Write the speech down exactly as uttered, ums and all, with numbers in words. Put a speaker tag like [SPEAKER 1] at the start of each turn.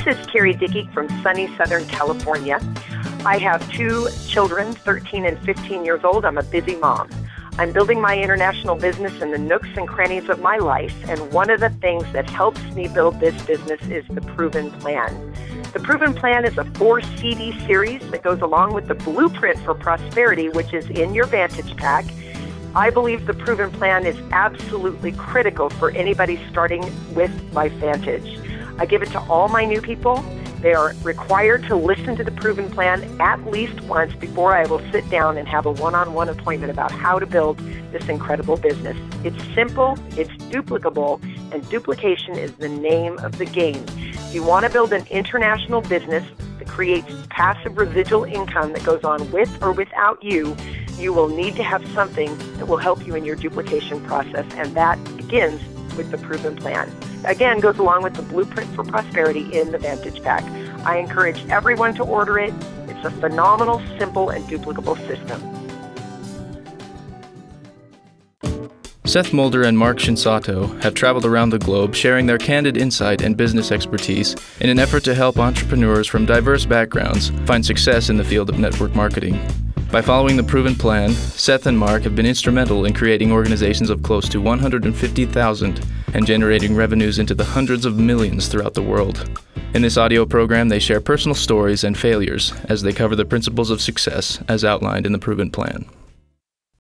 [SPEAKER 1] is Carrie Dickey from sunny Southern California. I have two children, thirteen and fifteen years old. I'm a busy mom. I'm building my international business in the nooks and crannies of my life, and one of the things that helps me build this business is the Proven Plan. The Proven Plan is a four C D series that goes along with the Blueprint for Prosperity, which is in your Vantage Pack. I believe the Proven Plan is absolutely critical for anybody starting with LifeVantage. I give it to all my new people. They are required to listen to the Proven Plan at least once before I will sit down and have a one-on-one appointment about how to build this incredible business. It's simple, it's duplicable, and duplication is the name of the game. If you want to build an international business that creates passive residual income that goes on with or without you, you will need to have something that will help you in your duplication process, and that begins with the Proven Plan. Again, goes along with the Blueprint for Prosperity in the Vantage Pack. I encourage everyone to order it. It's a phenomenal, simple, and duplicable system.
[SPEAKER 2] Seth Mulder and Mark Shinsato have traveled around the globe sharing their candid insight and business expertise in an effort to help entrepreneurs from diverse backgrounds find success in the field of network marketing. By following the Proven Plan, Seth and Mark have been instrumental in creating organizations of close to one hundred fifty thousand and generating revenues into the hundreds of millions throughout the world. In this audio program, they share personal stories and failures as they cover the principles of success as outlined in the Proven Plan.